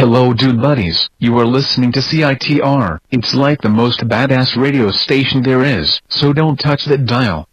Hello dude buddies, you are listening to CITR. It's like the most badass radio station there is, so don't touch that dial.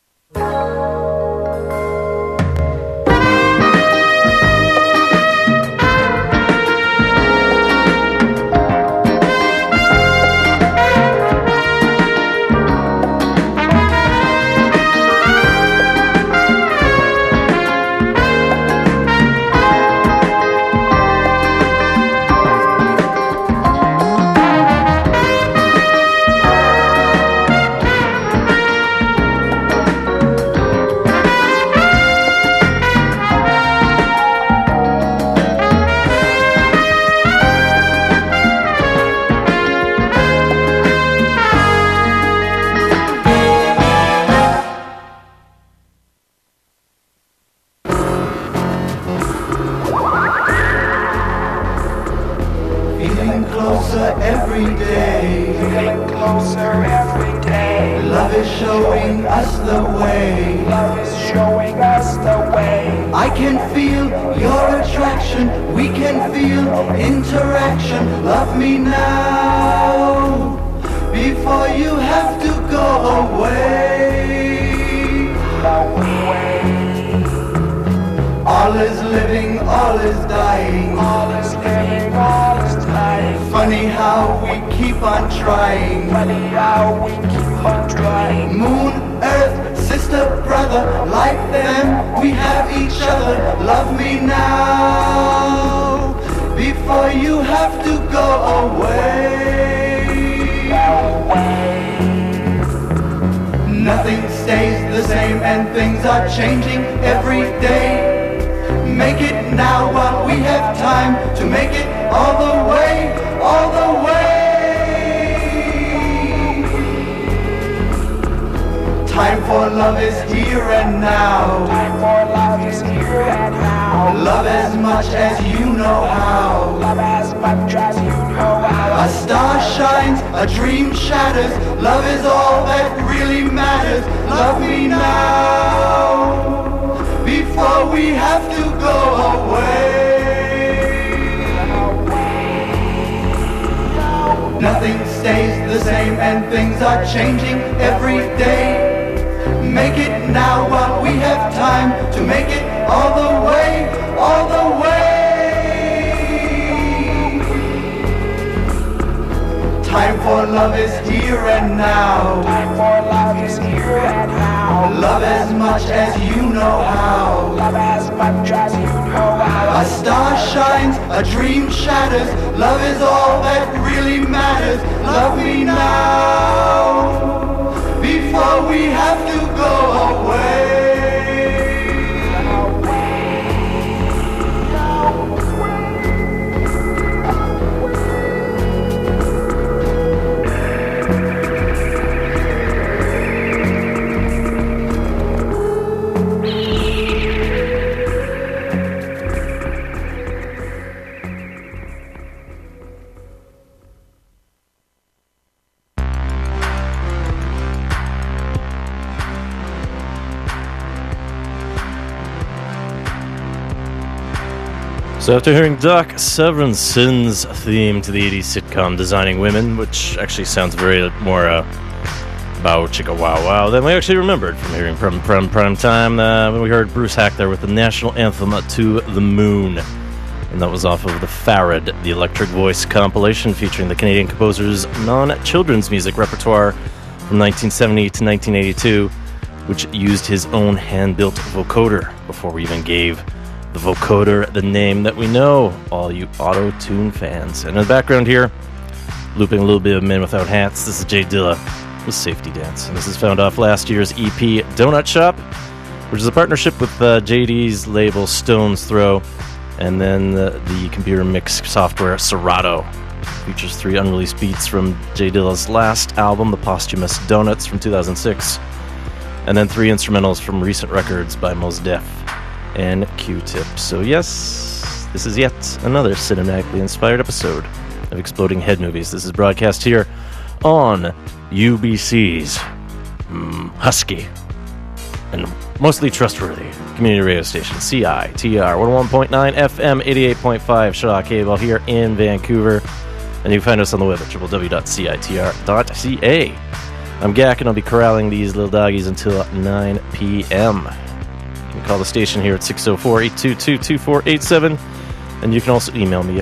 Changing every day. Make it now while we have time to make it all the way, all the way. Time for love is here and now. Time for love is here and now. Love as much as you know how. Love as much as you know how. A star shines, a dream shatters. Love is all that really matters. Love me now, before we have to go away. Nothing stays the same and things are changing every day. Make it now while we have time to make it all the way, all the way. Time for love is here and now. Time for love is here and now. Love as much as you know how. Love as much as you know how. A star shines, a dream shatters. Love is all that really matters. Love me now, before we have to go away. So after hearing Doc Severinsen's theme to the 80s sitcom Designing Women, which actually sounds very more about Chicka Wow Wow than we actually remembered from hearing from Prime Time, when we heard Bruce Hack there with the national anthem To the Moon. And that was off of the Farad, the Electric Voice compilation featuring the Canadian composer's non-children's music repertoire from 1970 to 1982, which used his own hand-built vocoder before we even gave the vocoder the name that we know, all you auto-tune fans. And in the background here, looping a little bit of Men Without Hats, this is Jay Dilla with Safety Dance. And this is found off last year's EP Donut Shop, which is a partnership with JD's label Stone's Throw, and then the computer mix software Serato. Features 3 unreleased beats from Jay Dilla's last album, The Posthumous Donuts from 2006, and then 3 instrumentals from recent records by Mos Def and Q-Tip. So yes, this is yet another cinematically inspired episode of Exploding Head Movies. This is broadcast here on UBC's Husky and mostly trustworthy community radio station, CITR 101.9 FM, 88.5 Shaw Cable here in Vancouver. And you can find us on the web at www.citr.ca. I'm Gak, and I'll be corralling these little doggies until 9 p.m. You can call the station here at 604-822-2487. And you can also email me at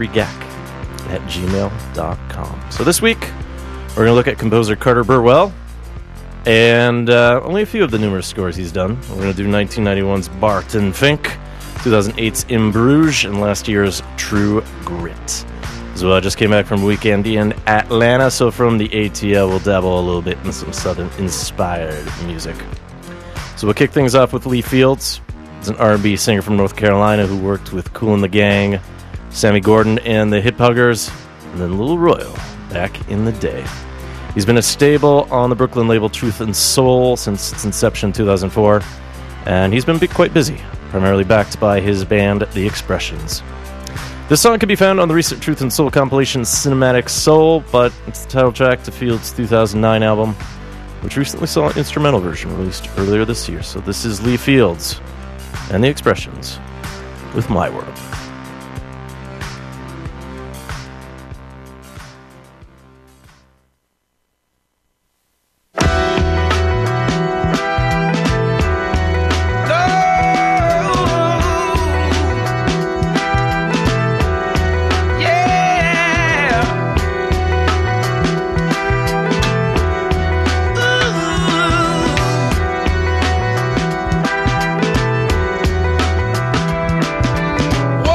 radiofreegak@gmail.com. So this week, we're going to look at composer Carter Burwell. And only a few of the numerous scores he's done. We're going to do 1991's Barton Fink, 2008's In Bruges, and last year's True Grit. As well, I just came back from a weekend in Atlanta, so from the ATL, we'll dabble a little bit in some Southern-inspired music. So we'll kick things off with Lee Fields. He's an R&B singer from North Carolina who worked with Kool and the Gang, Sammy Gordon and the Hip Huggers, and then Lil Royal back in the day. He's been a stable on the Brooklyn label Truth and Soul since its inception in 2004, and he's been quite busy, primarily backed by his band The Expressions. This song can be found on the recent Truth and Soul compilation Cinematic Soul, but it's the title track to Fields' 2009 album, which recently saw an instrumental version released earlier this year. So this is Lee Fields and The Expressions with My World. Whoa.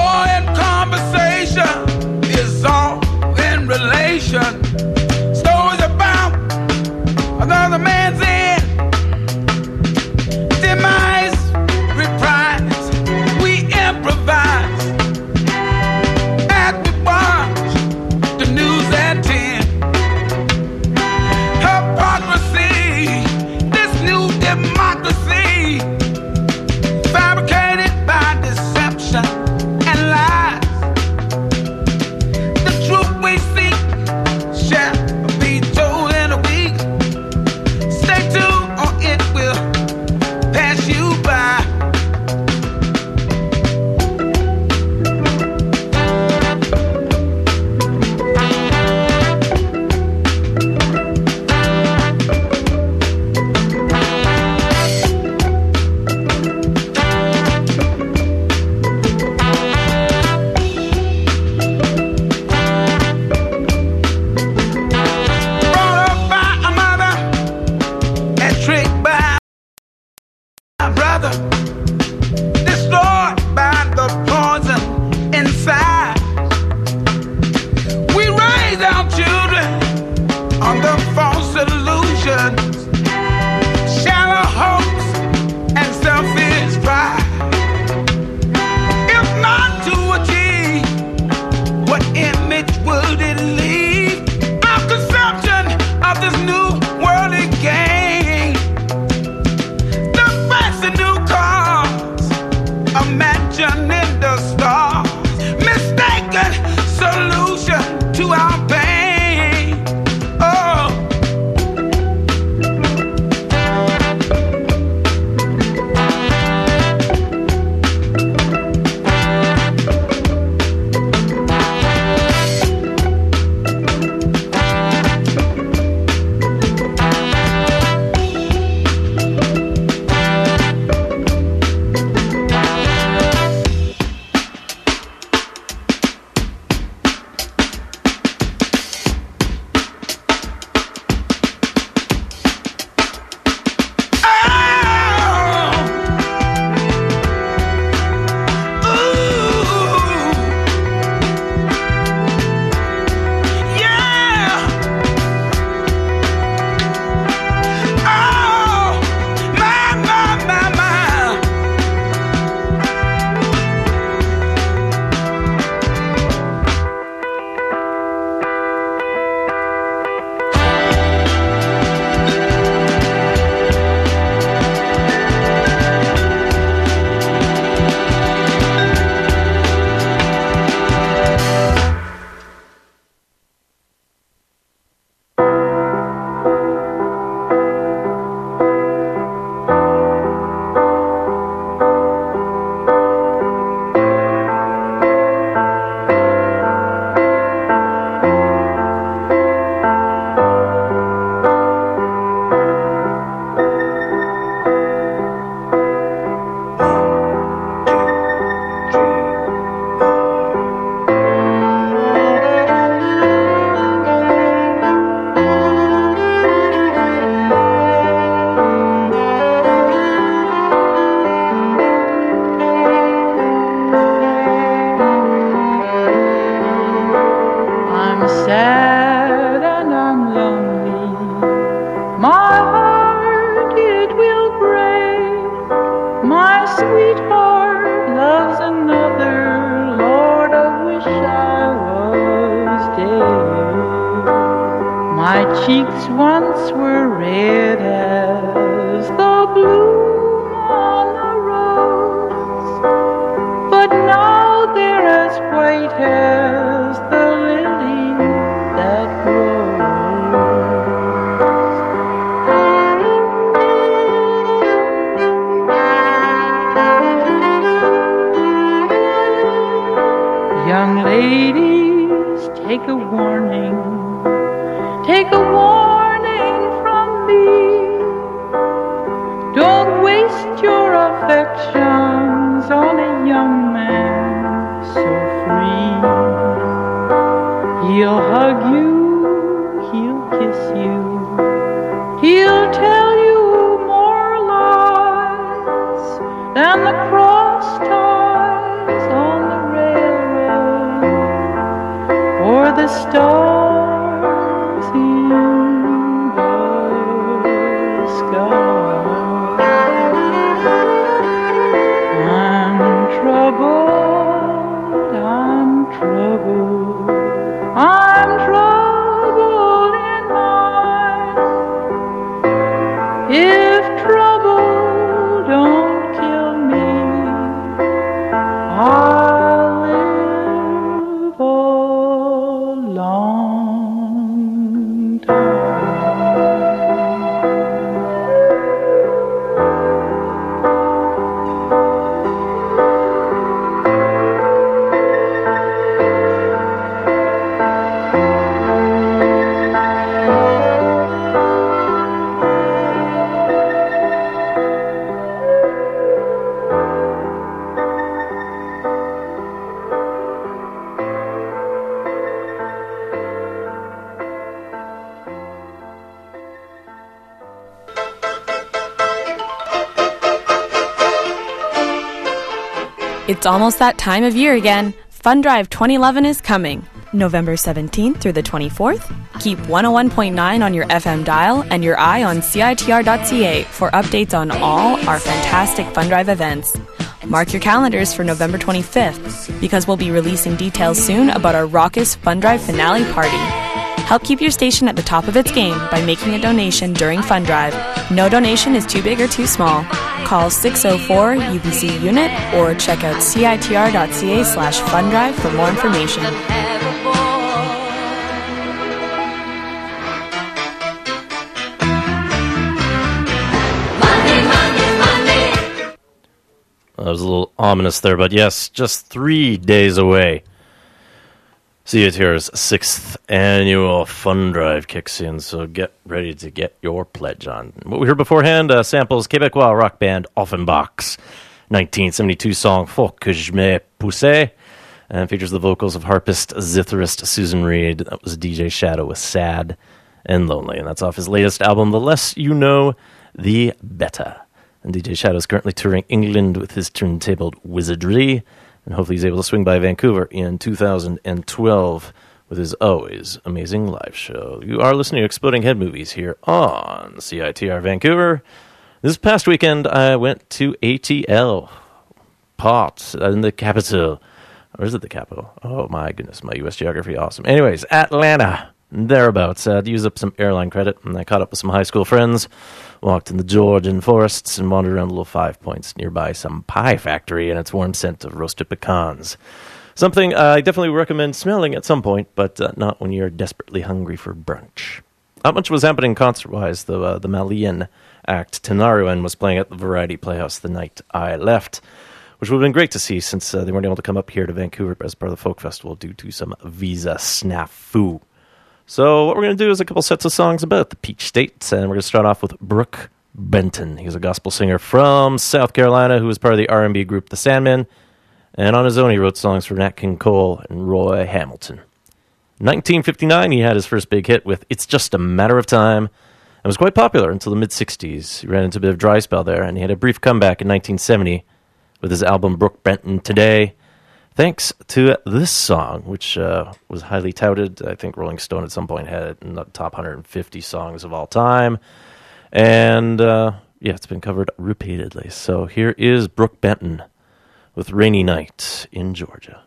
cheeks once were red as the bloom on the rose, but now they're as white as the lily that grows. Young ladies, take a warning. Take a warning from me. Don't waste your affections on a young man so free. He'll hug you, he'll kiss you, he'll tell you more lies than the cross ties on the railroad or the stars in the sky. I'm troubled, I'm troubled, I'm troubled in mind. If trouble don't kill me, I'll live a long time. It's almost that time of year again. Fun Drive 2011 is coming. November 17th through the 24th. Keep 101.9 on your FM dial and your eye on CITR.ca for updates on all our fantastic Fun Drive events. Mark your calendars for November 25th, because we'll be releasing details soon about our raucous Fun Drive finale party. Help keep your station at the top of its game by making a donation during Fun Drive. No donation is too big or too small. Call 604-UBC unit or check out citr.ca/fundrive for more information. That was a little ominous there, but yes, just 3 days away. CITR's 6th annual Fun Drive kicks in, so get ready to get your pledge on. What we heard beforehand, samples Québécois rock band Offenbach's 1972 song Faut que je me pousse, and features the vocals of harpist, zitherist Susan Reed. That was DJ Shadow with Sad and Lonely, and that's off his latest album, The Less You Know, The Better. And DJ Shadow is currently touring England with his turntabled Wizardry, and hopefully he's able to swing by Vancouver in 2012 with his always amazing live show. You are listening to Exploding Head Movies here on CITR Vancouver. This past weekend, I went to ATL, Port, in the capital. Or is it the capital? Oh, my goodness, my U.S. geography, awesome. Anyways, Atlanta, thereabouts. I'd used up some airline credit, and I caught up with some high school friends, walked in the Georgian forests, and wandered around the little 5 Points nearby some pie factory and its warm scent of roasted pecans. Something I definitely recommend smelling at some point, but not when you're desperately hungry for brunch. Not much was happening concert-wise, though. The Malian act Tenaruan was playing at the Variety Playhouse the night I left, which would have been great to see since they weren't able to come up here to Vancouver as part of the Folk Festival due to some visa snafu. So what we're going to do is a couple sets of songs about the Peach State, and we're going to start off with Brooke Benton. He's a gospel singer from South Carolina who was part of the R&B group The Sandmen, and on his own he wrote songs for Nat King Cole and Roy Hamilton. In 1959 he had his first big hit with It's Just a Matter of Time, and was quite popular until the mid-60s. He ran into a bit of dry spell there, and he had a brief comeback in 1970 with his album Brooke Benton Today, thanks to this song, which was highly touted. I think Rolling Stone at some point had it in the top 150 songs of all time. And, it's been covered repeatedly. So here is Brooke Benton with Rainy Night in Georgia.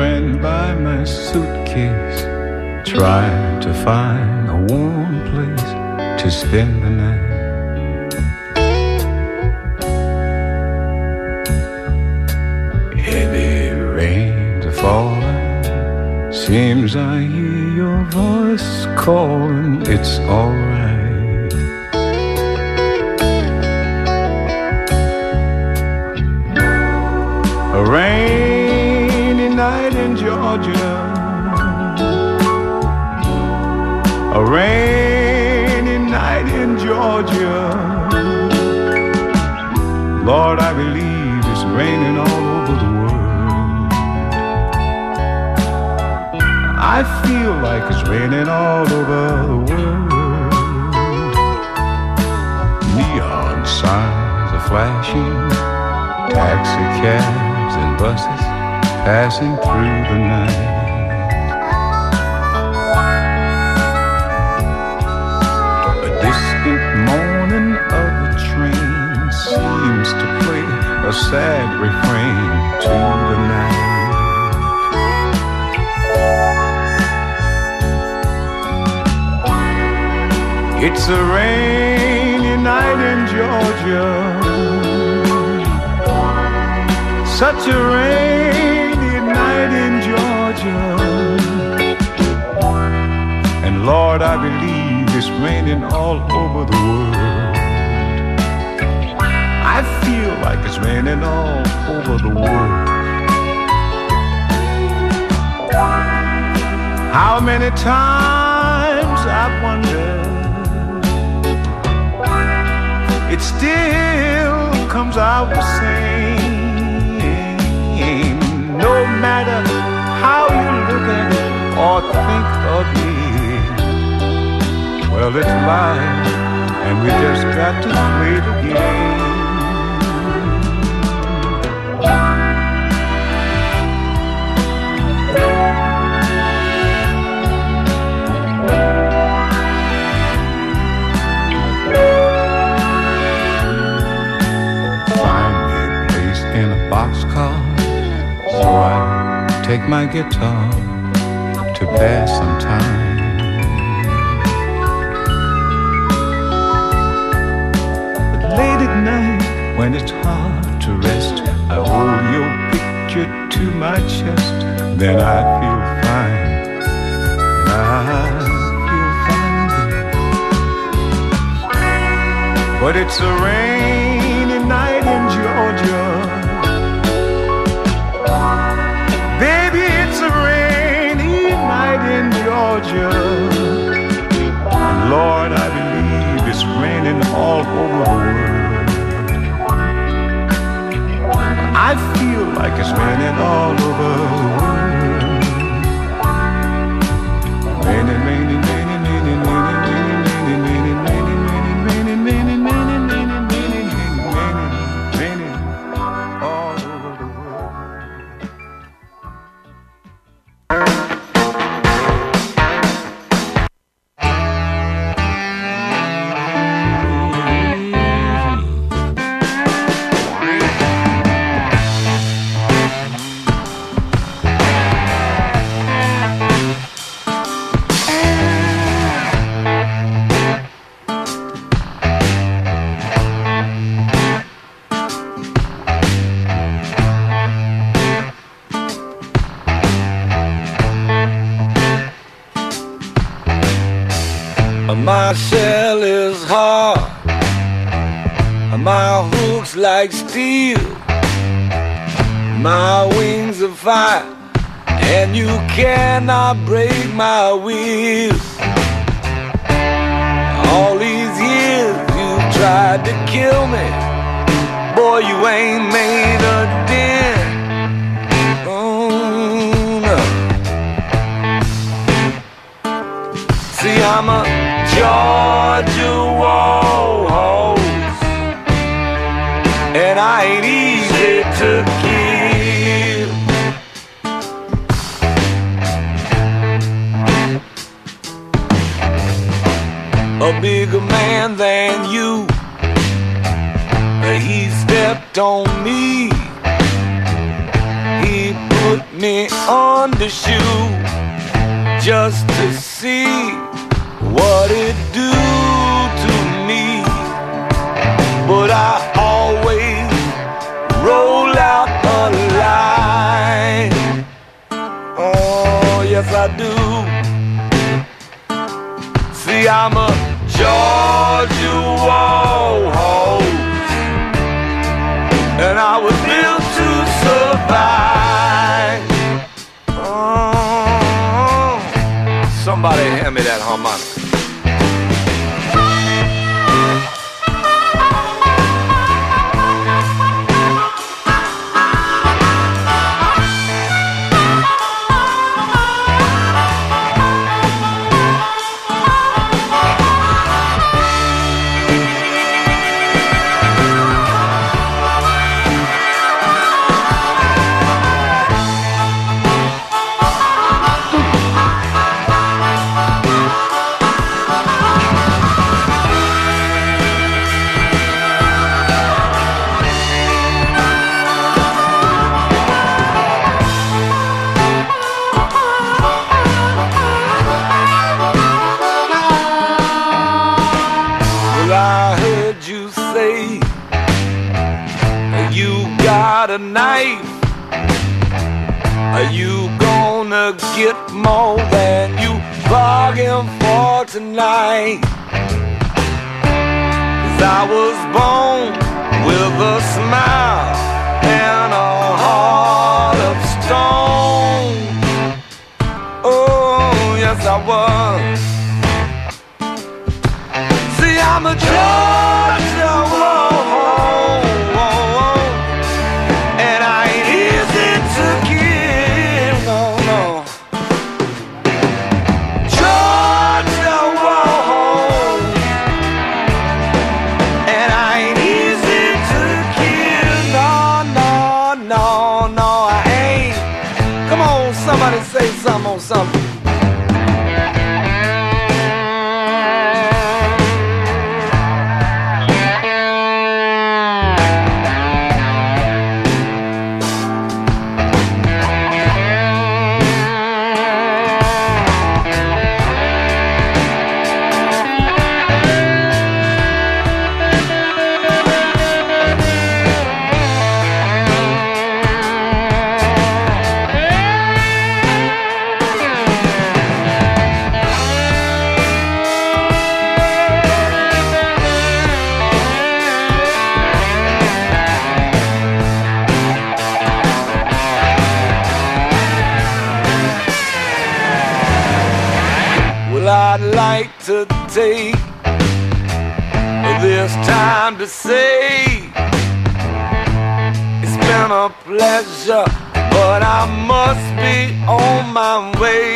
ran by my suitcase, trying to find a warm place to spend the night. Heavy rains are falling, seems I hear your voice calling, it's alright. A rainy night in Georgia, a rainy night in Georgia. Lord, I believe it's raining all over the world. I feel like it's raining all over the world. Neon signs are flashing, taxi cabs and buses passing through the night. A distant moaning of the train seems to play a sad refrain to the night. It's a rainy night in Georgia, such a rainy night in Georgia. And Lord, I believe it's raining all over the world. I feel like it's raining all over the world. How many times I've wondered, it still comes out the same. No matter how you look at it or think of it, well, it's life, and we just got to play the game. Find me a place in a boxcar, so I take my guitar to pass some time. But late at night, when it's hard to rest, I hold your picture to my chest. Then I feel fine. I feel fine. But it's a rainy night in Georgia. Baby, it's a rainy night in Georgia. And Lord, I believe it's raining all over the world. I feel like it's raining all over the world. Raining, raining, raining, raining, raining, raining, raining, raining, raining, raining, raining, raining, raining, raining, raining, all over the world. My shell is hard, my hook's like steel, my wings are fire, and you cannot break my wheels. All these years you've tried to kill me, boy, you ain't made a dent. Oh, no. See, I'm a Georgia warhorse, and I ain't easy to kill. A bigger man than you, he stepped on me, he put me me under shoe just to see what it do to me. But I always roll out a line. Oh, yes I do. See, I'm a Georgia Warhorse, and I was built to survive. Oh, somebody hand me that harmonica. A knife, are you gonna get more than you bargained for tonight? 'Cause I was born with a smile and a heart of stone. Oh, yes I was. See, I'm a Georgia Warhorse, and I ain't easy to kill, no, no. Georgia Warhorse, and I ain't easy to kill, no, no, no, no, I ain't. Come on, somebody say something on something. I'd like to take this time to say it's been a pleasure, but I must be on my way.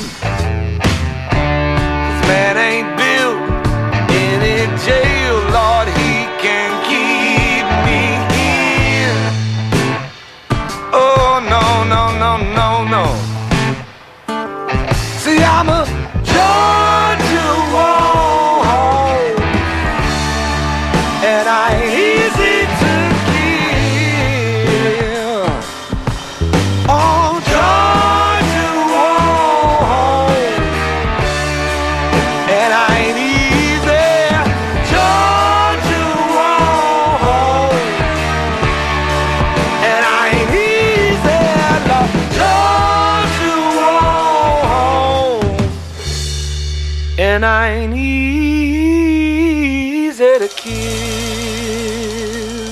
This man ain't built any jail, Lord, he can keep me in. Oh, no, no, no, no, no. See, I'm a Georgia Warhorse, and I ain't easy to kill. Oh, Georgia Warhorse, and I ain't easy. Georgia Warhorse, and I ain't easy. Love Georgia Warhorse, and I ain't easy to kill.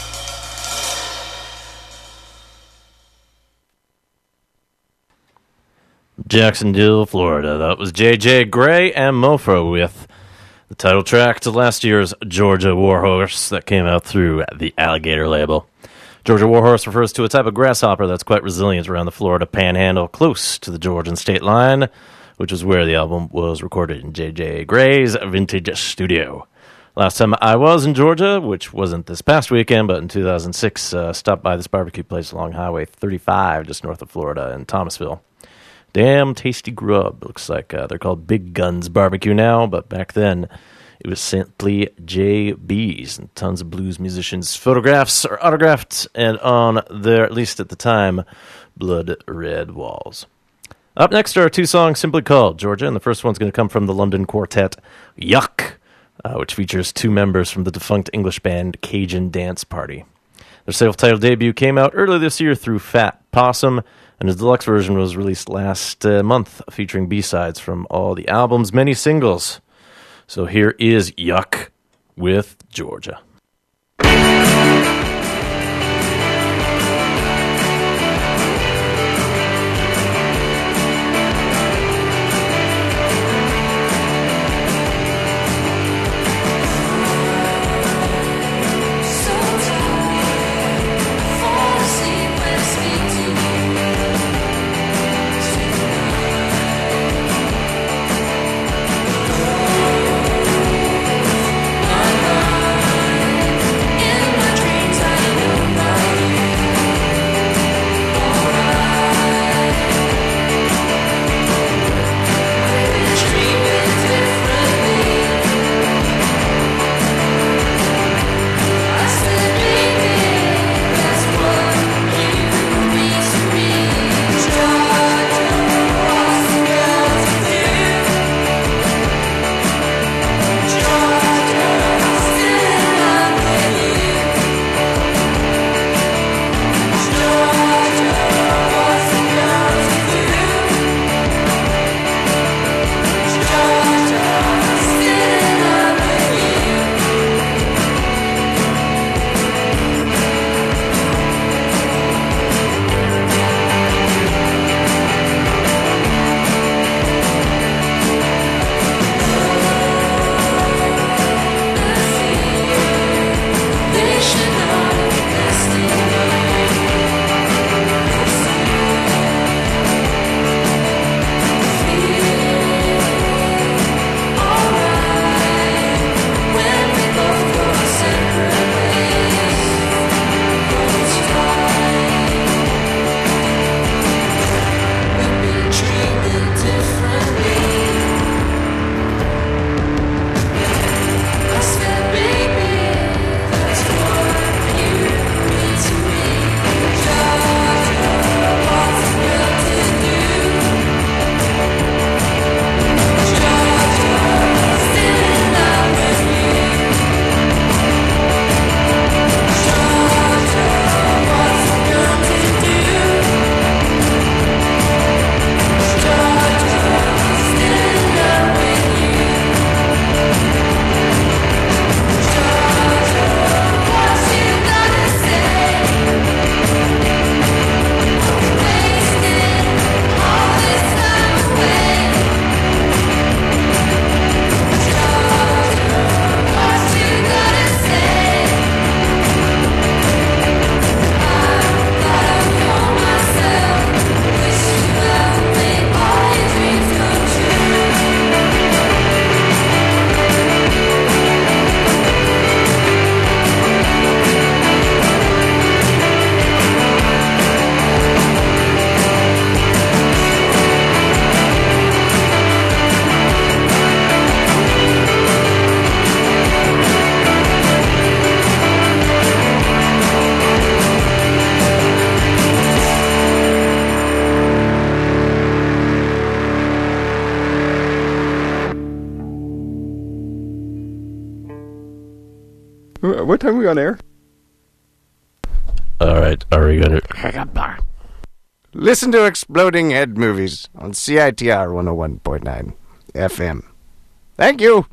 Jacksonville, Florida. That was J.J. Grey and Mofro with the title track to last year's Georgia Warhorse that came out through the Alligator label. Georgia Warhorse refers to a type of grasshopper that's quite resilient around the Florida panhandle, close to the Georgian state line, which is where the album was recorded in J.J. Grey's vintage studio. Last time I was in Georgia, which wasn't this past weekend, but in 2006, stopped by this barbecue place along Highway 35, just north of Florida in Thomasville. Damn tasty grub. Looks like they're called Big Guns Barbecue now, but back then it was simply JB's, and tons of blues musicians' photographs are autographed and on their, at least at the time, Blood Red Walls. Up next are two songs simply called Georgia, and the first one's going to come from the London quartet Yuck, which features two members from the defunct English band Cajun Dance Party. Their self-titled debut came out earlier this year through Fat Possum, and his deluxe version was released last month, featuring B-sides from all the album's many singles. So here is Yuck with Georgia. What time are we on air? All right, are we going to... Listen to Exploding Head Movies on CITR 101.9 FM. Thank you.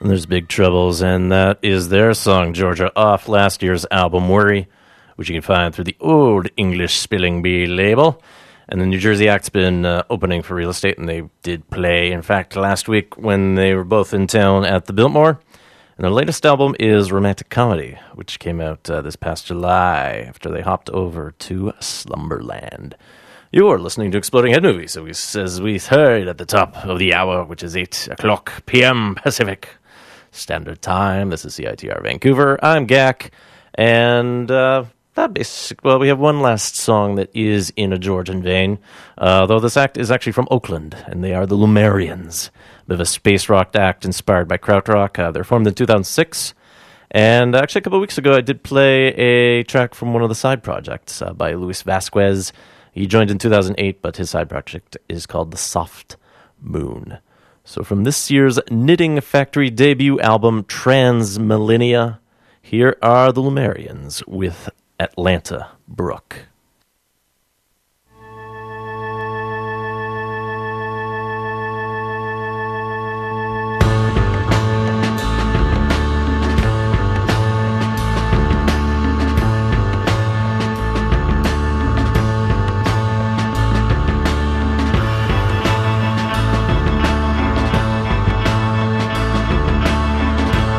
And there's Big Troubles, and that is their song, Georgia, off last year's album, Worry, which you can find through the Old English Spelling Bee label. And the New Jersey Act's been opening for Real Estate, and they did play, in fact, last week when they were both in town at the Biltmore. And their latest album is Romantic Comedy, which came out this past July after they hopped over to Slumberland. You're listening to Exploding Head Movies, as we heard at the top of the hour, which is 8 o'clock p.m. Pacific Standard Time. This is CITR Vancouver. I'm Gak, and we have one last song that is in a Georgian vein, though this act is actually from Oakland, and they are the Lumerians, a bit of a space rock act inspired by krautrock. They're formed in 2006, and actually a couple of weeks ago I did play a track from one of the side projects by Luis Vasquez. He joined in 2008, but his side project is called The Soft Moon. So from this year's Knitting Factory debut album, Transmillennia, here are the Lumerians with Atlanta Brook.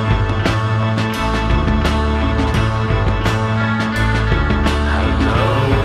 Hello.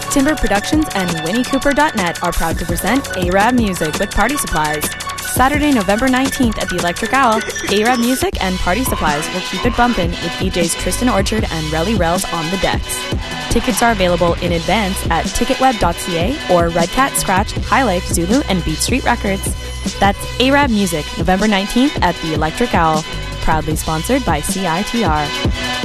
Timber Productions and WinnieCooper.net are proud to present Arab Music with Party Supplies. Saturday, November 19th at the Electric Owl, Arab Music and Party Supplies will keep it bumpin' with DJs Tristan Orchard and Relly Rels on the decks. Tickets are available in advance at ticketweb.ca or Red Cat, Scratch, High Life, Zulu, and Beat Street Records. That's Arab Music, November 19th at the Electric Owl. Proudly sponsored by CITR.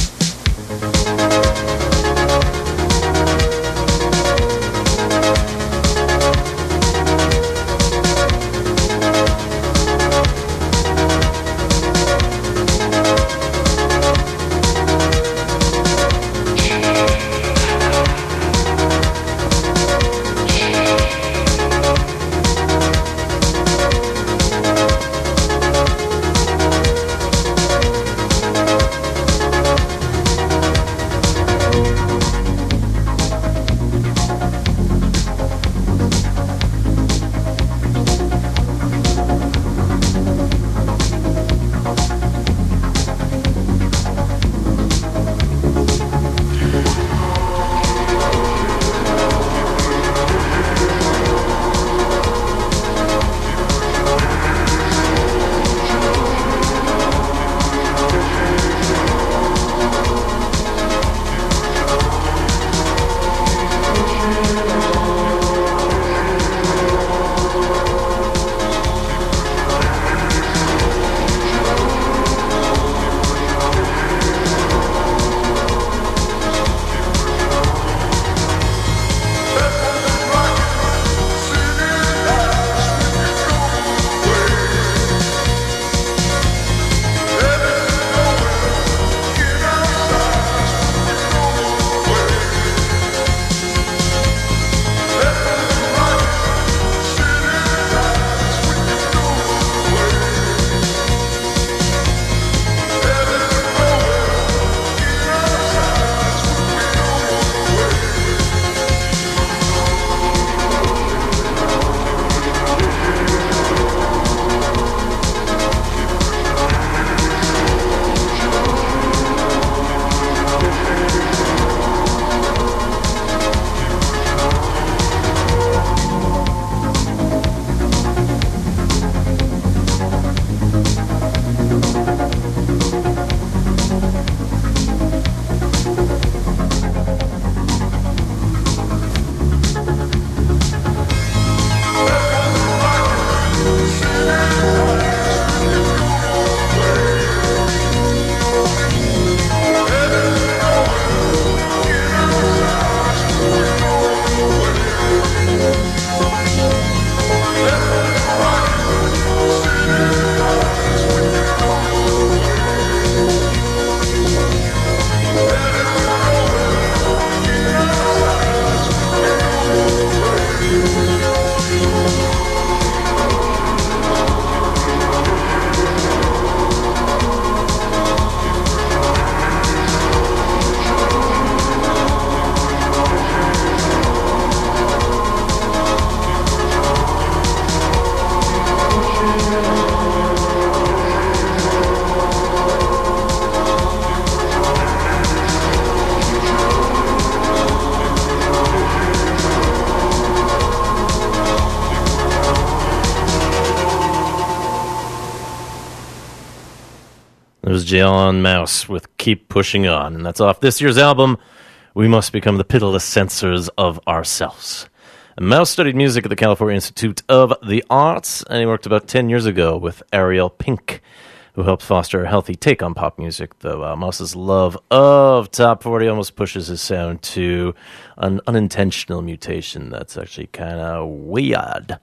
It was Jon Mouse with Keep Pushing On, and that's off this year's album, We Must Become the Pitiless Censors of Ourselves. And Mouse studied music at the California Institute of the Arts, and he worked about 10 years ago with Ariel Pink, who helped foster a healthy take on pop music, though Mouse's love of Top 40 almost pushes his sound to an unintentional mutation that's actually kind of weird.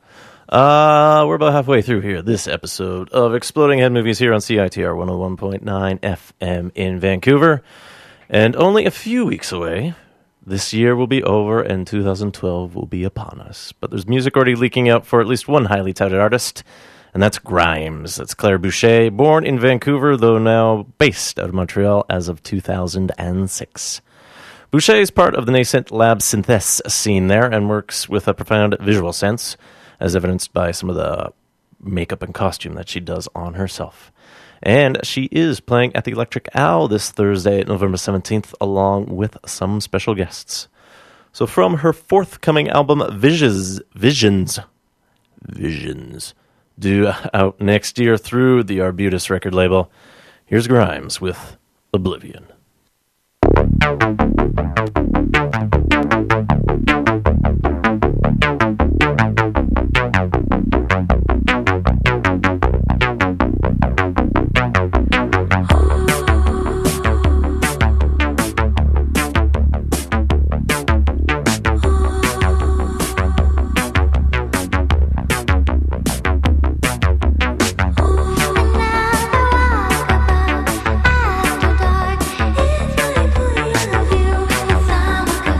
We're about halfway through here, this episode of Exploding Head Movies here on CITR 101.9 FM in Vancouver. And only a few weeks away, this year will be over and 2012 will be upon us. But there's music already leaking out for at least one highly touted artist, and that's Grimes. That's Claire Boucher, born in Vancouver, though now based out of Montreal as of 2006. Boucher is part of the nascent lab synthèse scene there and works with a profound visual sense, as evidenced by some of the makeup and costume that she does on herself. And she is playing at the Electric Owl this Thursday, November 17th, along with some special guests. So from her forthcoming album, Visions, due out next year through the Arbutus record label, here's Grimes with Oblivion. After dark, it's really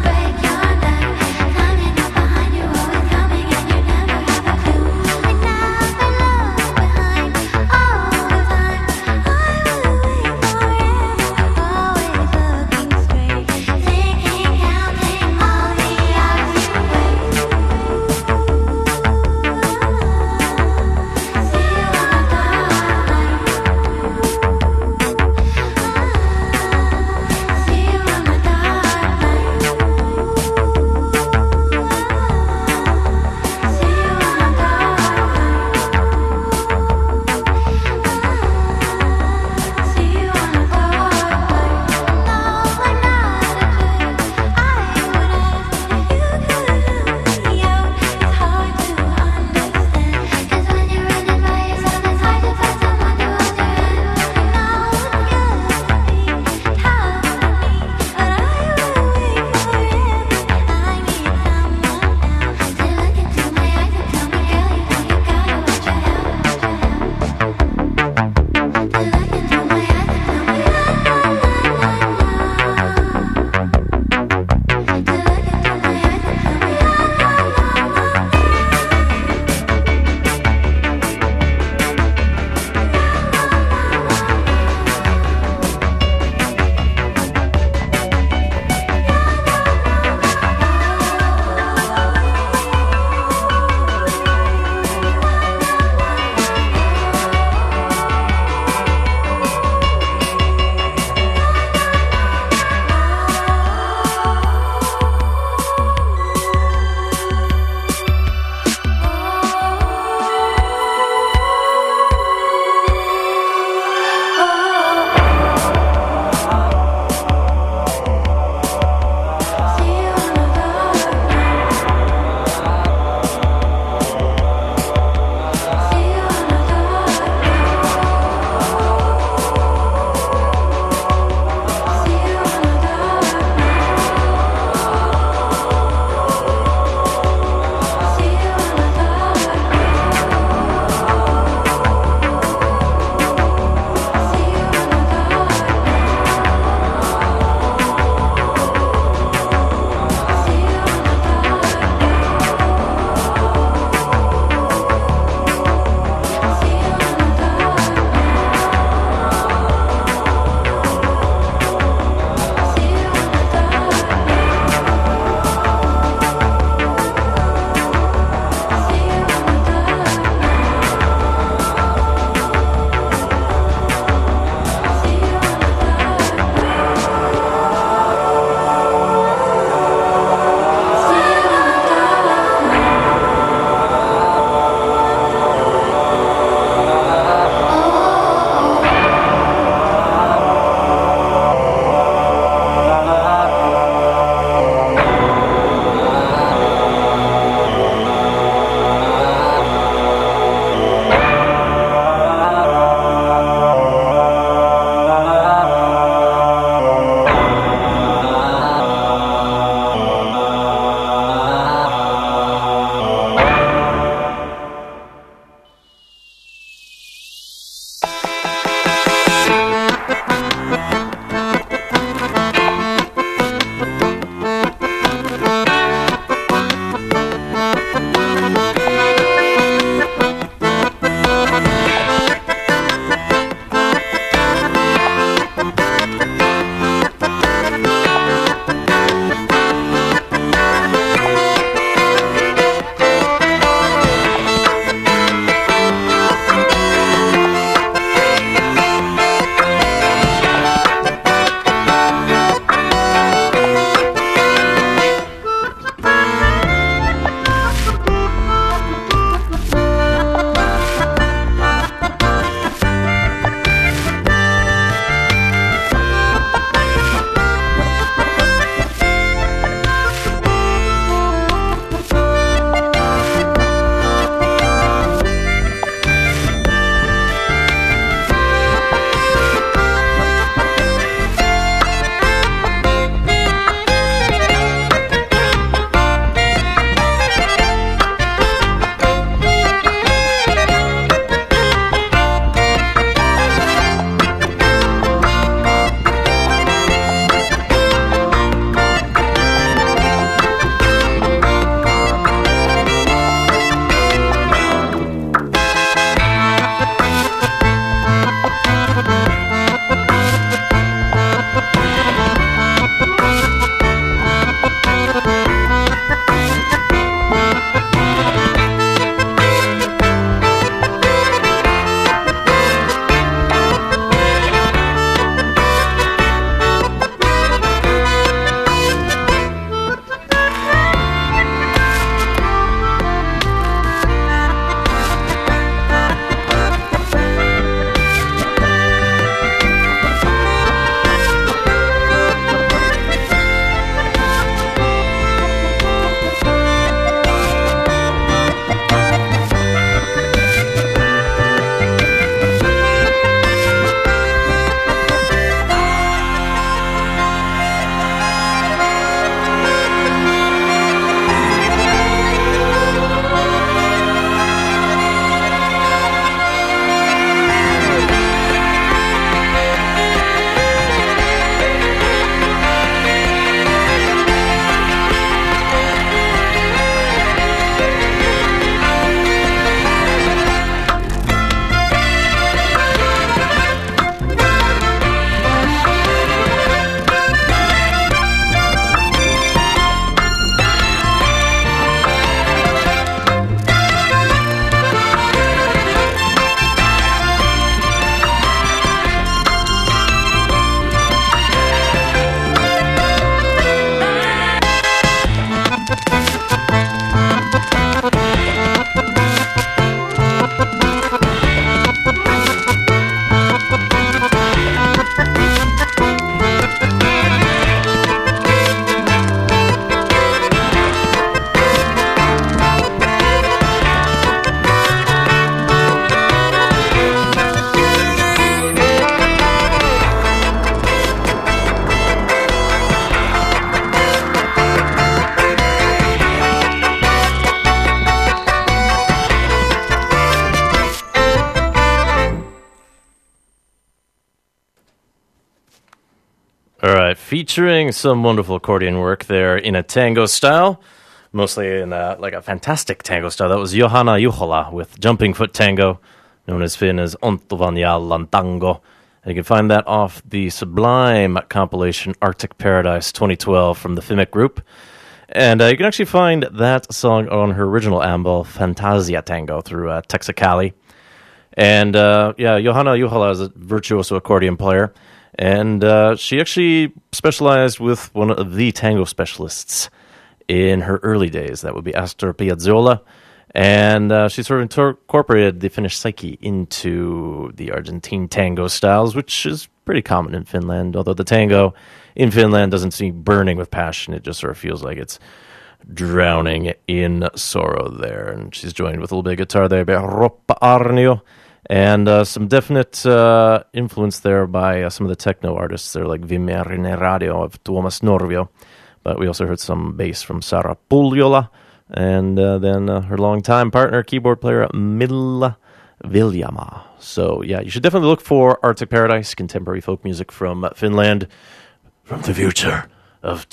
featuring some wonderful accordion work there in a tango style, mostly in like a fantastic tango style. That was Johanna Juhola with Jumping Foot Tango, known as Finn as Ontovanjallan Tango. And you can find that off the Sublime compilation Arctic Paradise 2012 from the Fimic Group. And you can actually find that song on her original album, Fantasia Tango, through Texacali. And Johanna Juhola is a virtuoso accordion player. And she actually specialized with one of the tango specialists in her early days. That would be Astor Piazzolla. And she sort of incorporated the Finnish psyche into the Argentine tango styles, which is pretty common in Finland, although the tango in Finland doesn't seem burning with passion. It just sort of feels like it's drowning in sorrow there. And she's joined with a little bit of guitar there by Roppa Arnio, and some definite influence there by some of the techno artists there, like Vimmerne Radio of Tuomas Norvio. But we also heard some bass from Sara Puljola, and then her longtime partner, keyboard player Milla Viljama. So, yeah, you should definitely look for Arctic Paradise, contemporary folk music from Finland, from the future of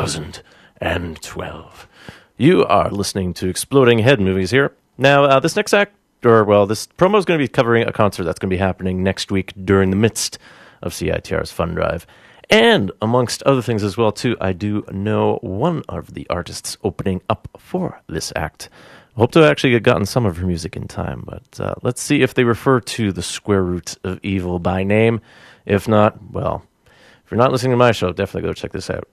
2012. You are listening to Exploding Head Movies here. Now, this next act, this promo is going to be covering a concert that's going to be happening next week during the midst of CITR's Fun Drive. And amongst other things as well, too, I do know one of the artists opening up for this act. I hope to actually have gotten some of her music in time, but let's see if they refer to the Square Root of Evil by name. If not, well, if you're not listening to my show, definitely go check this out.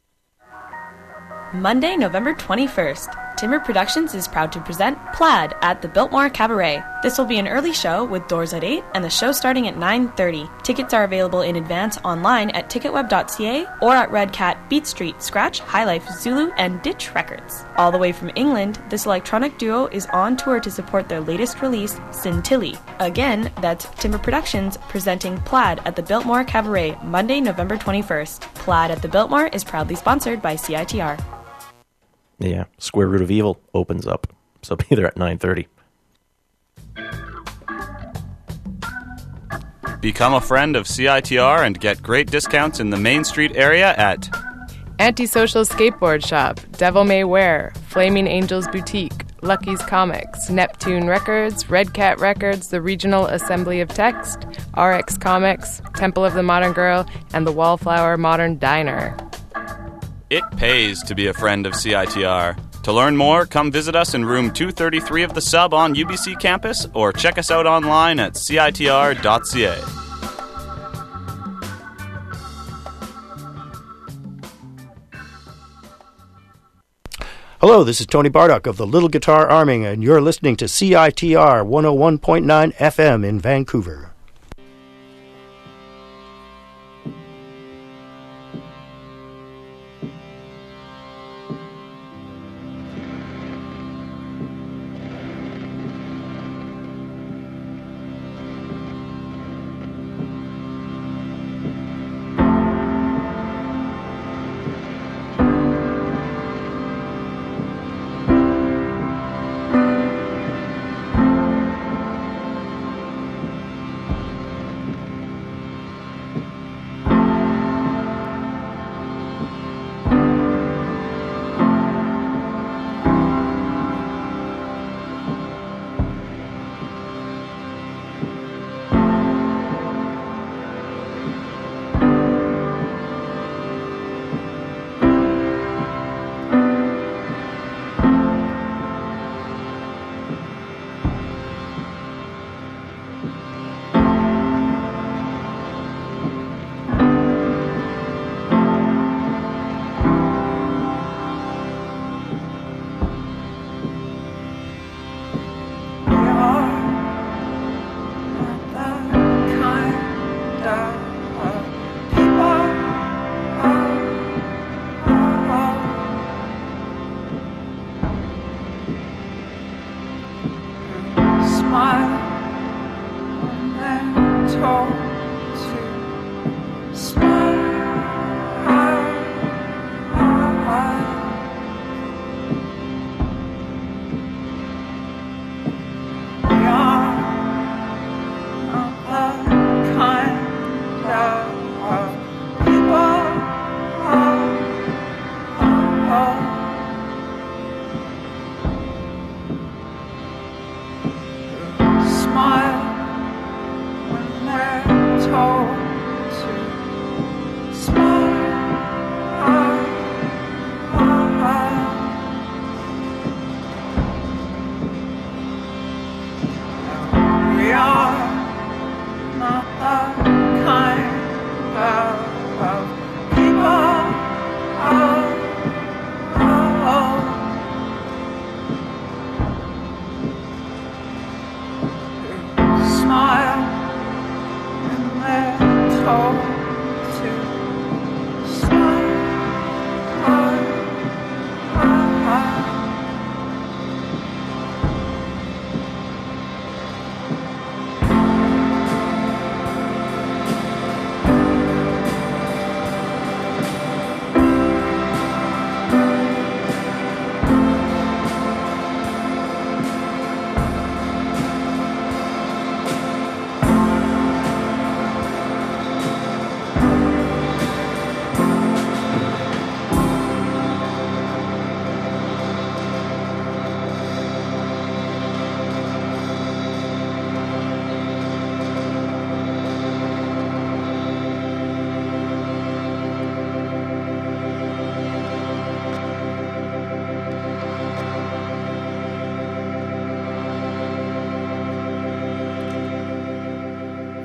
Monday, November 21st, Timber Productions is proud to present Plaid at the Biltmore Cabaret. This will be an early show with doors at 8 and the show starting at 9:30. Tickets are available in advance online at ticketweb.ca or at Red Cat, Beat Street, Scratch, High Life, Zulu, and Ditch Records. All the way from England, this electronic duo is on tour to support their latest release, Scintili. Again, that's Timber Productions presenting Plaid at the Biltmore Cabaret, Monday, November 21st. Plaid at the Biltmore is proudly sponsored by CITR. Yeah, Square Root of Evil opens up, so be there at 9:30. Become a friend of CITR and get great discounts in the Main Street area at Antisocial Skateboard Shop, Devil May Wear, Flaming Angels Boutique, Lucky's Comics, Neptune Records, Red Cat Records, the Regional Assembly of Text, RX Comics, Temple of the Modern Girl, and the Wallflower Modern Diner. It pays to be a friend of CITR. To learn more, come visit us in room 233 of the Sub on UBC campus or check us out online at citr.ca. Hello, this is Tony Bardock of the Little Guitar Army, and you're listening to CITR 101.9 FM in Vancouver.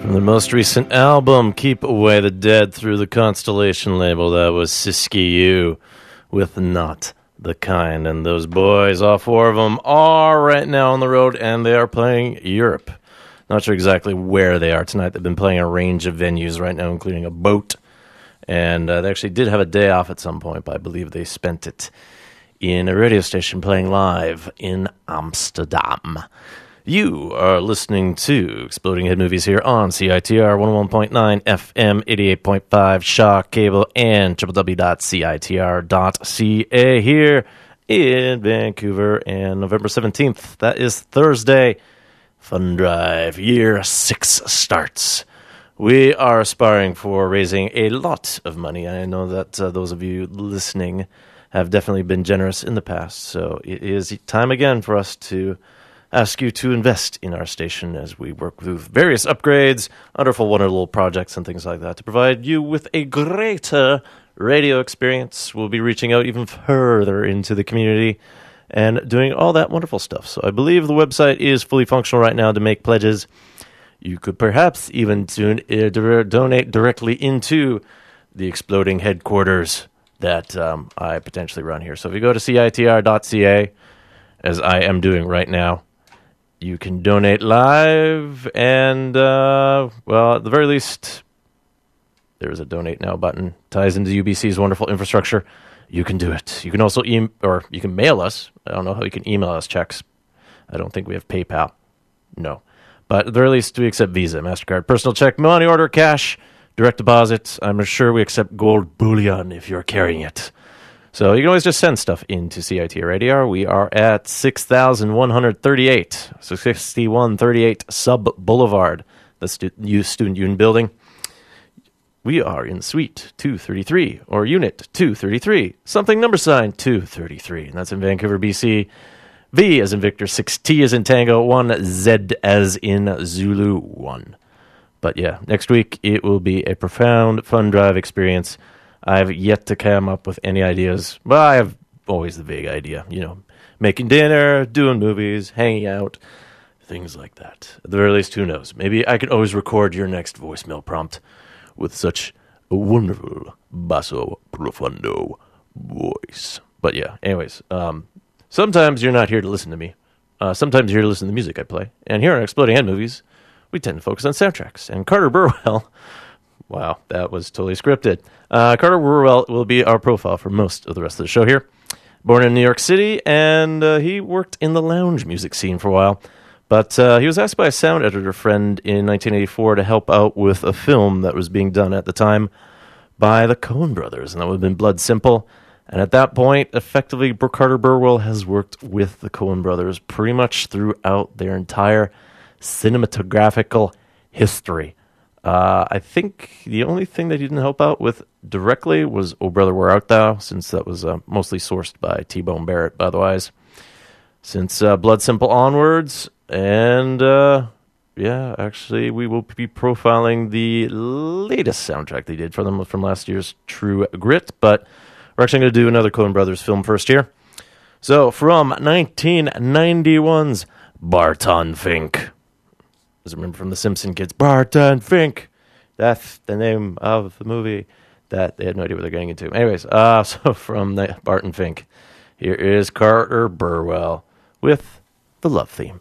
From the most recent album, Keep Away the Dead, through the Constellation label, that was Siskiyou with Not the Kind. And those boys, all four of them, are right now on the road, and they are playing Europe. Not sure exactly where they are tonight. They've been playing a range of venues right now, including a boat. And they actually did have a day off at some point, but I believe they spent it in a radio station playing live in Amsterdam. You are listening to Exploding Head Movies here on CITR 101.9 FM, 88.5 Shock Cable, and www.citr.ca here in Vancouver. And November 17th, that is Thursday, Fun Drive, Year 6 starts. We are aspiring for raising a lot of money. I know that those of you listening have definitely been generous in the past, so it is time again for us to ask you to invest in our station as we work through various upgrades, wonderful little projects and things like that to provide you with a greater radio experience. We'll be reaching out even further into the community and doing all that wonderful stuff. So I believe the website is fully functional right now to make pledges. You could perhaps even donate directly into the Exploding headquarters that I potentially run here. So if you go to CITR.ca, as I am doing right now, you can donate live, and, well, at the very least, there's a Donate Now button. Ties into UBC's wonderful infrastructure. You can do it. You can also you can mail us. I don't know how you can email us checks. I don't think we have PayPal. No. But at the very least, we accept Visa, MasterCard, personal check, money order, cash, direct deposit. I'm sure we accept gold bullion if you're carrying it. So you can always just send stuff into CITR Radio. We are at 6138, so 6138 Sub Boulevard, the Student Union Building. We are in Suite 233, or Unit 233, something number sign 233, and that's in Vancouver, BC. V as in Victor, 6T as in Tango, 1Z as in Zulu 1. But yeah, next week it will be a profound fun drive experience. I've yet to come up with any ideas. Well, I have always the vague idea, making dinner, doing movies, hanging out, things like that. At the very least, who knows? Maybe I could always record your next voicemail prompt with such a wonderful basso profundo voice. But yeah, anyways, sometimes you're not here to listen to me. Sometimes you're here to listen to the music I play. And here on Exploding Head Movies, we tend to focus on soundtracks. And Carter Burwell... Wow, that was totally scripted. Carter Burwell will be our profile for most of the rest of the show here. Born in New York City, and he worked in the lounge music scene for a while. But he was asked by a sound editor friend in 1984 to help out with a film that was being done at the time by the Coen brothers, and that would have been Blood Simple. And at that point, effectively, Carter Burwell has worked with the Coen brothers pretty much throughout their entire cinematographical history. I think the only thing that he didn't help out with directly was Oh Brother, Where Art Thou, since that was mostly sourced by T-Bone Barrett, otherwise. Since Blood Simple onwards, and yeah, actually we will be profiling the latest soundtrack they did for them from last year's True Grit, but we're actually going to do another Coen Brothers film first here. So, from 1991's Barton Fink. As I remember from The Simpson Kids, Barton Fink. That's the name of the movie that they had no idea what they're getting into. Anyways, so from Barton Fink, here is Carter Burwell with the love theme.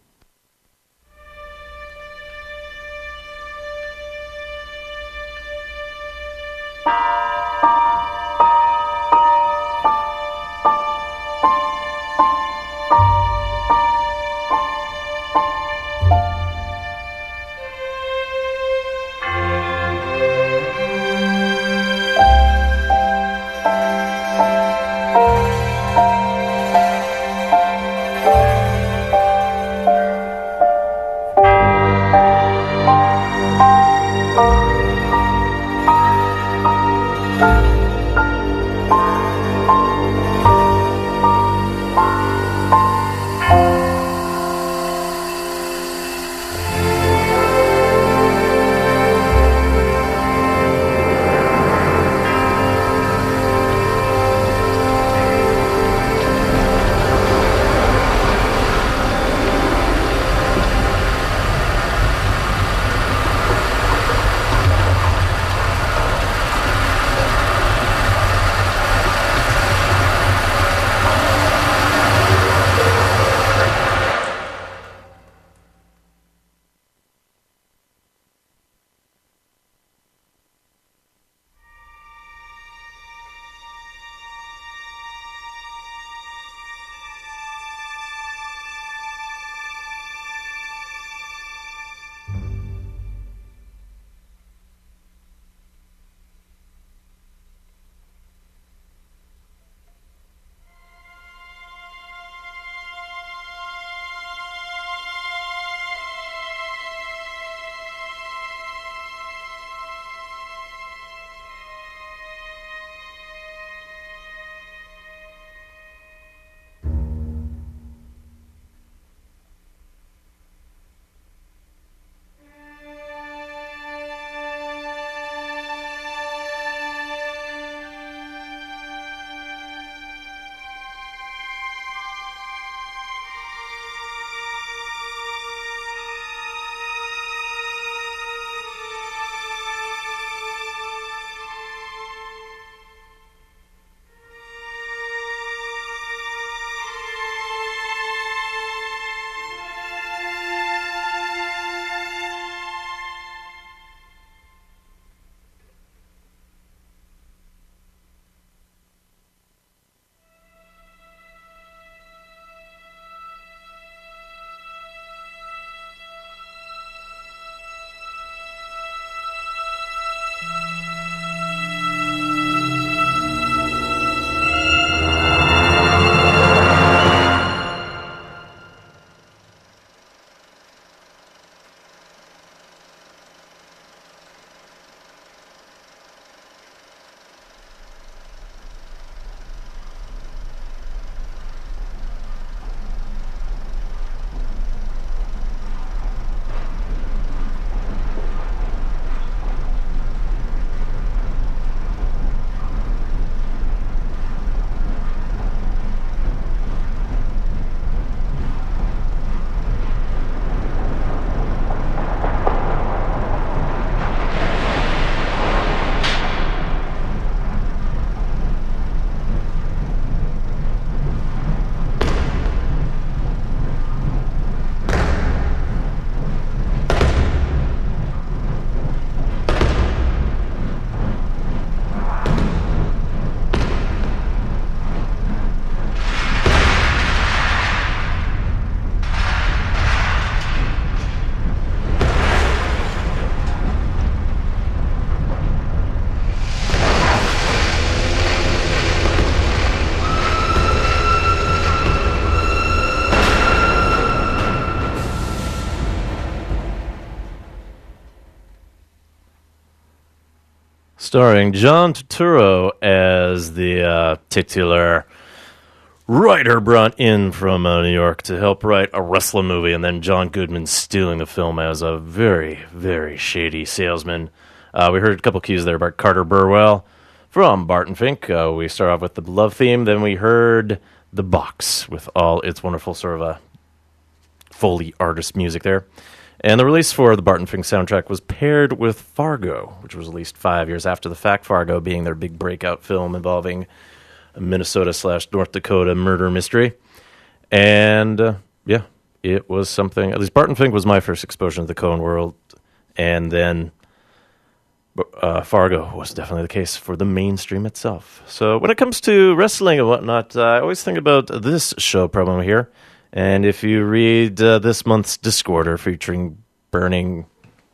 starring John Turturro as the titular writer brought in from New York to help write a wrestling movie, and then John Goodman stealing the film as a very, very shady salesman. We heard a couple cues there about Carter Burwell from Barton Fink. We start off with the love theme, then we heard The Box with all its wonderful sort of a Foley artist music there. And the release for the Barton Fink soundtrack was paired with Fargo, which was released 5 years after the fact, Fargo being their big breakout film involving a Minnesota/North Dakota murder mystery. And, yeah, it was something. At least Barton Fink was my first exposure to the Coen world. And then Fargo was definitely the case for the mainstream itself. So when it comes to wrestling and whatnot, I always think about this show promo here. And if you read this month's Discorder featuring burning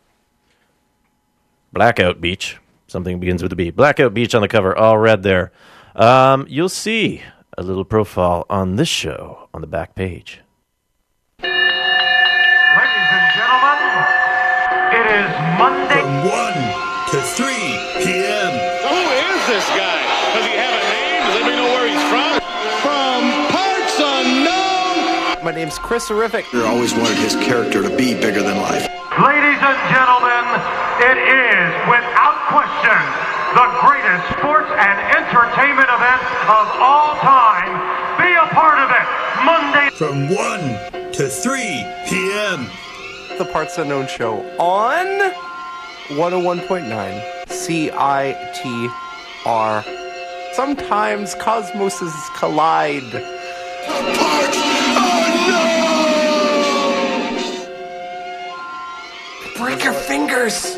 Blackout Beach, something begins with a B, Blackout Beach on the cover, all red there, you'll see a little profile on this show on the back page. Ladies and gentlemen, it is Monday. From 1 to 3 p.m. Who is this guy? Does he have a name? Does anybody know where he's from? From parts unknown. My name's Chris Horrific. I always wanted his character to be bigger than life. Ladies and gentlemen, it is, without question, the greatest sports and entertainment event of all time. Be a part of it, Monday. From 1 to 3 p.m. The Parts Unknown Show on 101.9 CITR. Sometimes cosmoses collide. Parts Unknown! Break your fingers!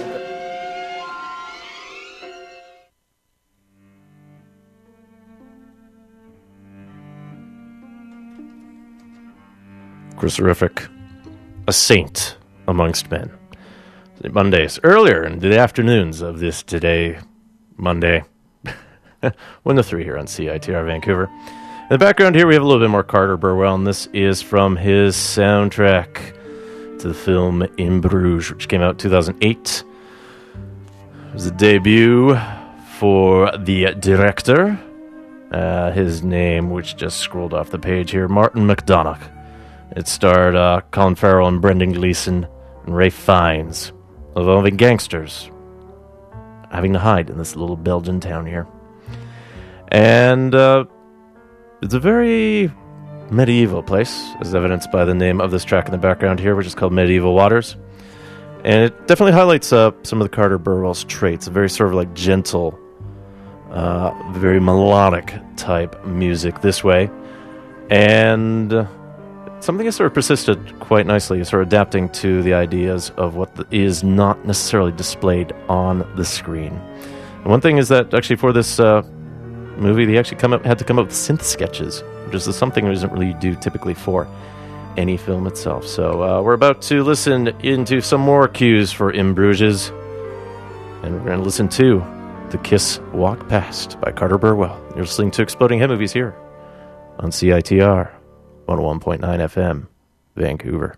Chris Horrific, a saint amongst men. Mondays, earlier in the afternoons of this today, Monday, 1 to 3 here on CITR Vancouver. In the background here, we have a little bit more Carter Burwell, and this is from his soundtrack to the film In Bruges, which came out in 2008. It was a debut for the director. His name, which just scrolled off the page here, Martin McDonagh. It starred Colin Farrell and Brendan Gleeson and Ralph Fiennes, involving gangsters having to hide in this little Belgian town here. And it's a very medieval place, as evidenced by the name of this track in the background here, which is called Medieval Waters. And it definitely highlights some of the Carter Burwell's traits, a very sort of like gentle, very melodic type music this way. And something that sort of persisted quite nicely, sort of adapting to the ideas of what is not necessarily displayed on the screen. And one thing is that actually for this movie, they actually had to come up with synth sketches, which is something that doesn't really do typically for any film itself. So we're about to listen into some more cues for In Bruges, and we're going to listen to The Kiss Walk Past by Carter Burwell. You're listening to Exploding Head Movies here on CITR 101.9 FM, Vancouver.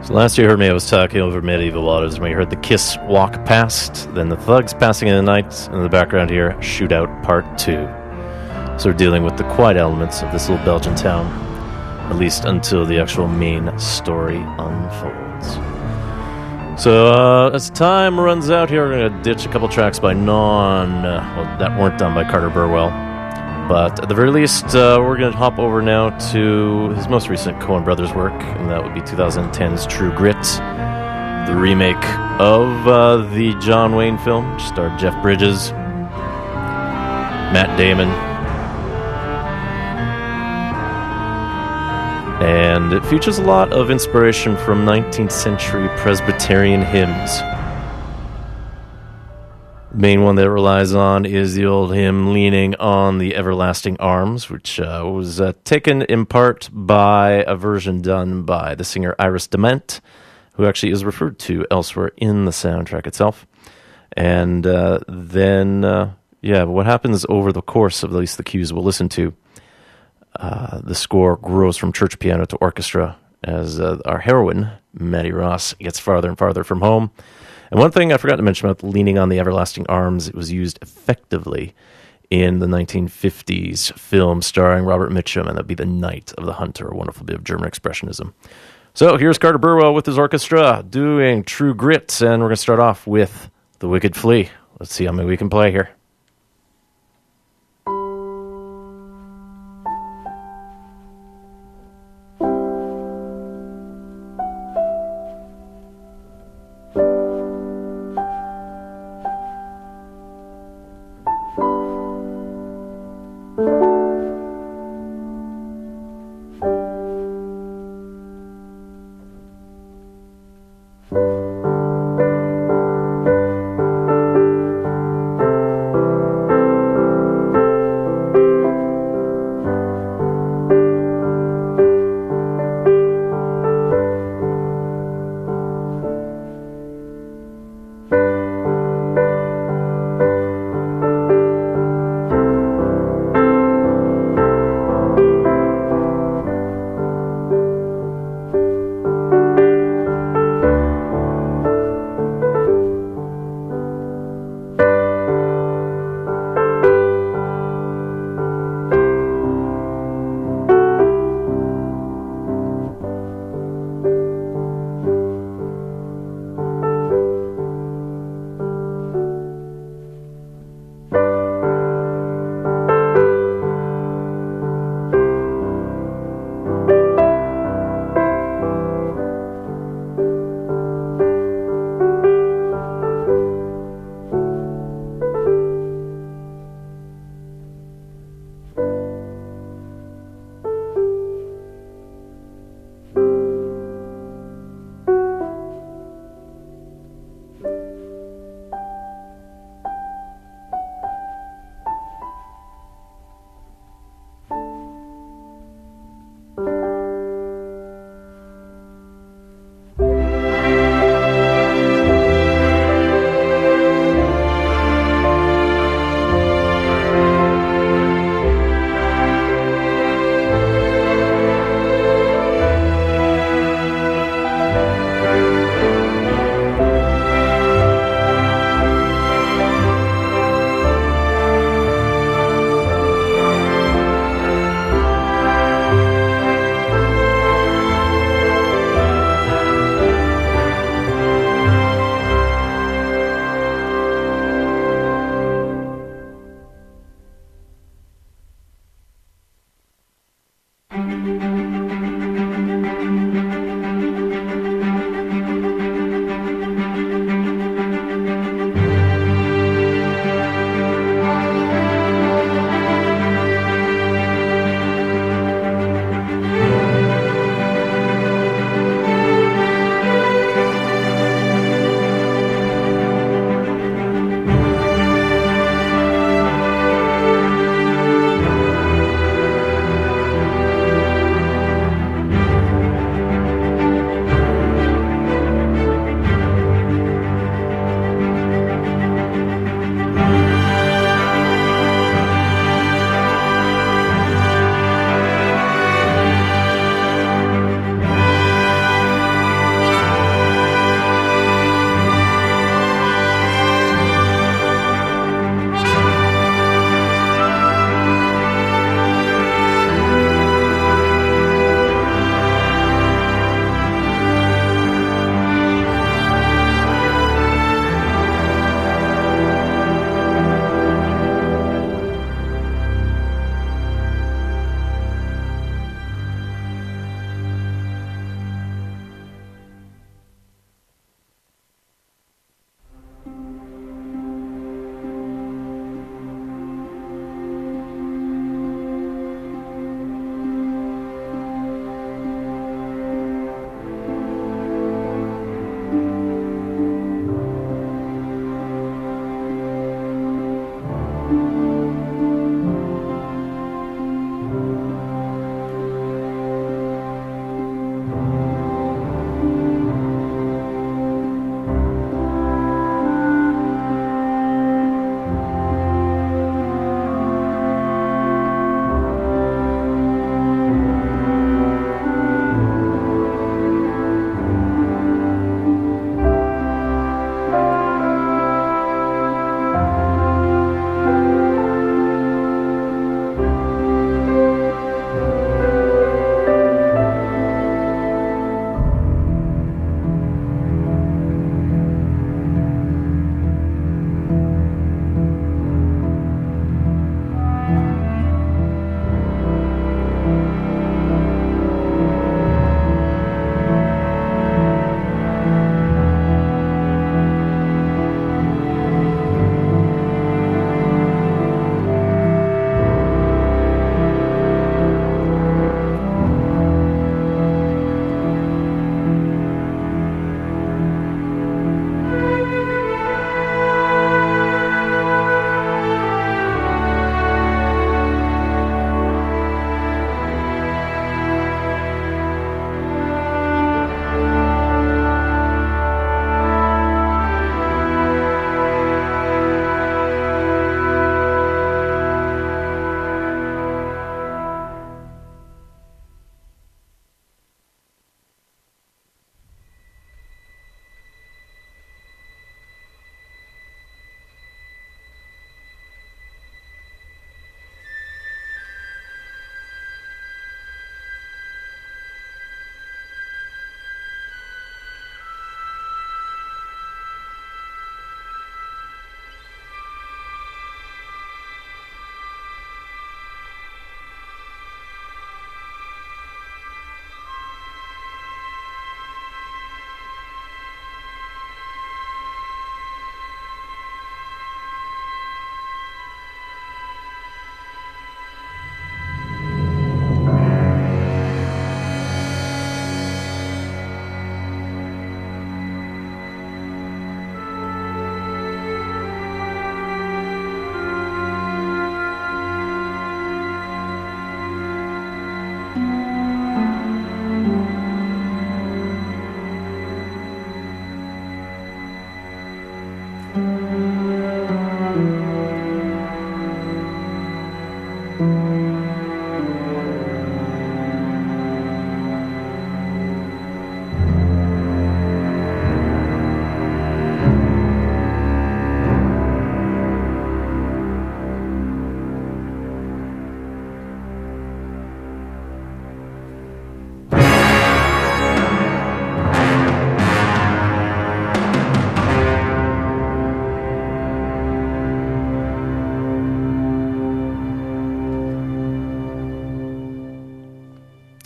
So last you heard me, I was talking over Medieval Waters when you heard the Kiss Walk Past, then the Thugs Passing in the Night, and in the background here, Shootout Part 2. So we're dealing with the quiet elements of this little Belgian town, at least until the actual main story unfolds. So as time runs out here, we're going to ditch a couple tracks by that weren't done by Carter Burwell. But at the very least, we're going to hop over now to his most recent Coen Brothers work, and that would be 2010's True Grit, the remake of the John Wayne film, which starred Jeff Bridges, Matt Damon, and it features a lot of inspiration from 19th century Presbyterian hymns. The main one that it relies on is the old hymn Leaning on the Everlasting Arms, which was taken in part by a version done by the singer Iris DeMent, who actually is referred to elsewhere in the soundtrack itself. And then what happens over the course of at least the cues we'll listen to, the score grows from church piano to orchestra as our heroine, Maddie Ross, gets farther and farther from home. And one thing I forgot to mention about Leaning on the Everlasting Arms, it was used effectively in the 1950s film starring Robert Mitchum, and that'd be The Night of the Hunter, a wonderful bit of German expressionism. So here's Carter Burwell with his orchestra doing True Grit, and we're going to start off with The Wicked Flea. Let's see how many we can play here.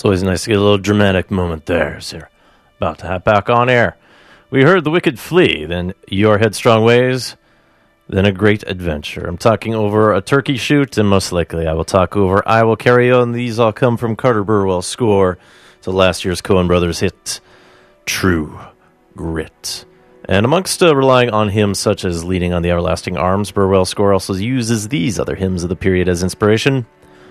It's always nice to get a little dramatic moment there as you're about to have back on air. We heard The Wicked Flee, then Your Headstrong Ways, then A Great Adventure. I'm talking over A Turkey Shoot, and most likely I will talk over I Will Carry On. These all come from Carter Burwell's score to last year's Coen Brothers hit, True Grit. And amongst relying on hymns such as Leaning on the Everlasting Arms, Burwell's score also uses these other hymns of the period as inspiration.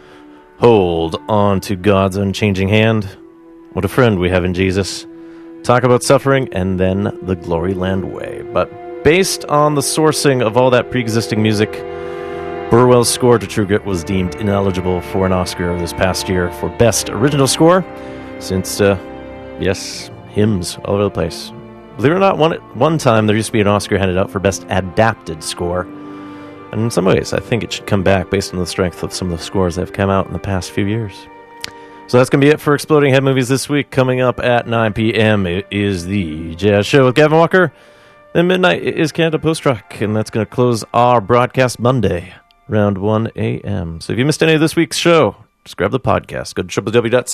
Hold on to God's unchanging hand. What a friend we have in Jesus. Talk about suffering, and then The Glory Land Way. But based on the sourcing of all that pre-existing music, Burwell's score to True Grit was deemed ineligible for an Oscar this past year for Best Original Score, since, yes, hymns all over the place. Believe it or not, one time there used to be an Oscar handed out for Best Adapted Score. And in some ways, I think it should come back based on the strength of some of the scores that have come out in the past few years. So that's going to be it for Exploding Head Movies this week. Coming up at 9 p.m. it is the Jazz Show with Gavin Walker. Then midnight is Canada Post Rock, and that's going to close our broadcast Monday around 1 a.m. So if you missed any of this week's show, just grab the podcast. Go to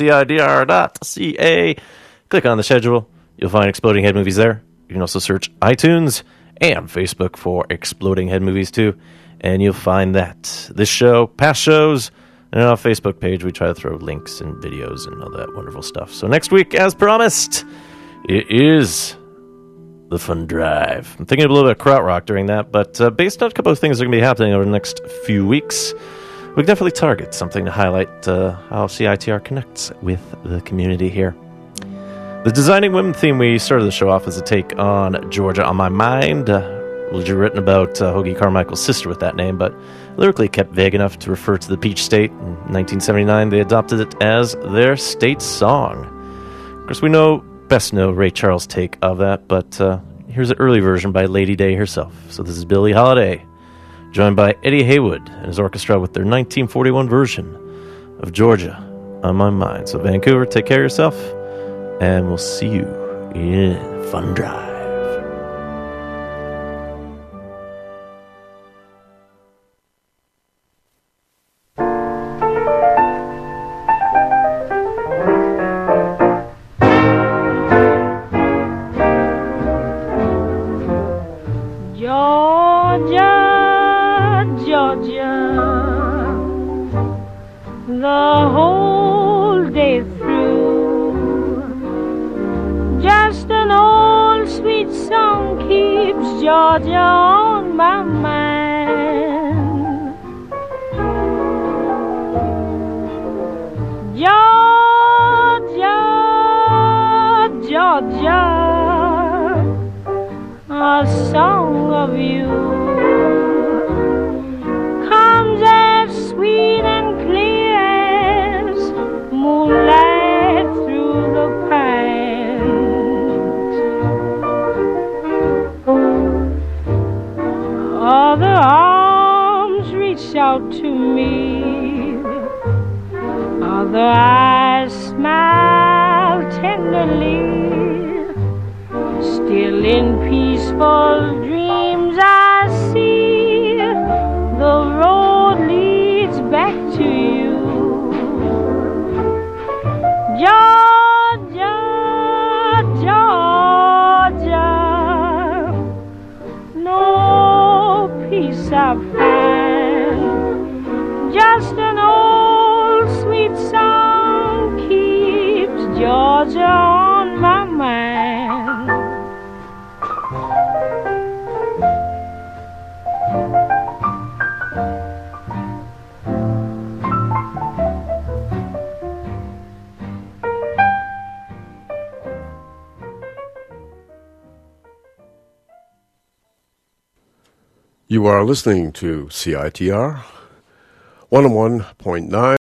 www.cidr.ca. Click on the schedule. You'll find Exploding Head Movies there. You can also search iTunes and Facebook for Exploding Head Movies too. And you'll find that this show, past shows, and on our Facebook page, we try to throw links and videos and all that wonderful stuff. So next week, as promised, it is the Fun Drive. I'm thinking of a little bit of krautrock during that, but based on a couple of things that are going to be happening over the next few weeks, we can definitely target something to highlight how CITR connects with the community here. The Designing Women theme we started the show off as a take on Georgia on My Mind. Religion written about Hoagie Carmichael's sister with that name, but lyrically kept vague enough to refer to the Peach State. In 1979, they adopted it as their state song. Of course, we best know Ray Charles' take of that, but here's an early version by Lady Day herself. So this is Billie Holiday, joined by Eddie Haywood and his orchestra with their 1941 version of Georgia on My Mind. So Vancouver, take care of yourself, and we'll see you in Fun Drive. Georgia on my mind. Georgia, Georgia, a song of you comes as sweet and clear as moonlight through the pines. Other arms reach out to me, other eyes smile tenderly. Still in peaceful dreams I see the road leads back to you. Georgia, Georgia, no peace I find, just an old sweet song keeps Georgia on my mind. You are listening to CITR 101.9